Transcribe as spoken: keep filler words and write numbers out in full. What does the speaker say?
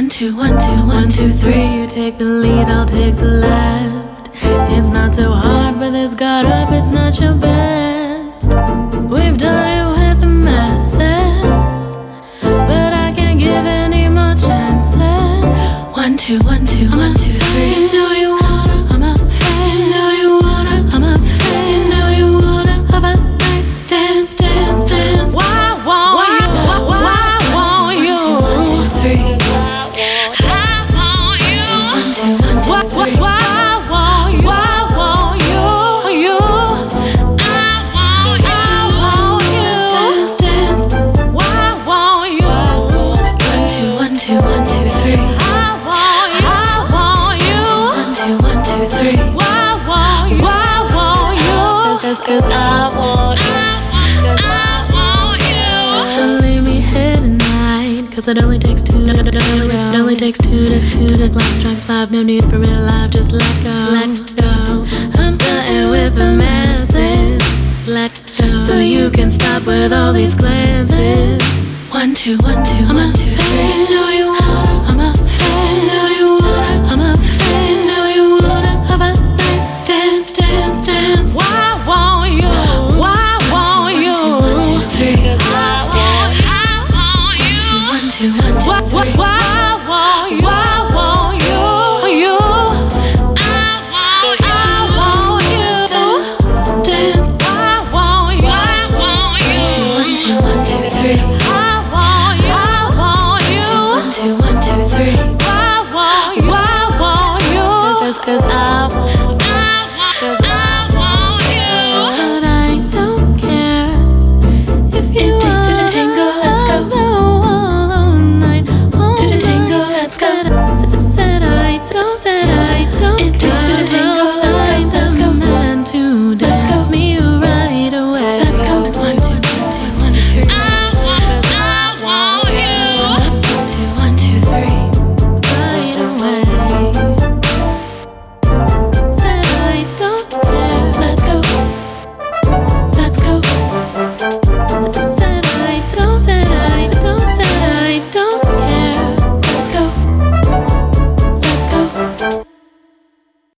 One, two, one, two, one, two, three. You take the lead, I'll take the left. It's not so hard, but this got up, it's not your best. We've done it with the masses, but I can't give any more chances. One, two, one, two, one, two, three. You know you wanna, I'm a fan. You know you wanna, I'm a fan. You know you wanna have a nice dance, dance, dance. Why won't you? Why won't you? One, two, one, two, three. Why, why, why won't you? Why won't you? You, I want you. I want you. Dance, dance. Why won't you? One, two, one, two, one, two, three. I want you. I want you. One, two, one, two, three. Why won't you? Why won't you? Cause, cause, cause I want you. Cause I want you. Don't leave me here tonight. Cause it only takes two to go. It only takes two to two to the clock strikes five. No need for real life, just let go. Let go. I'm starting with the masses. Let go. So you can stop with all these glances. One, two, one, two, one, two, three. You know you wanna, I'm a fan. You know you wanna, I'm a fan. You know you wanna have a nice dance, dance, dance. Why won't you? Why won't you? One, two, one, two, three. Cause I want, I want you. One, two, one, two, one, two, three. Why, why, why won't you? Why won't you? You. I want, I want you. Dance, dance. Why won't you? Why won't you? One, two, one, two, three. I want you. I want you. One, two, one, two, three.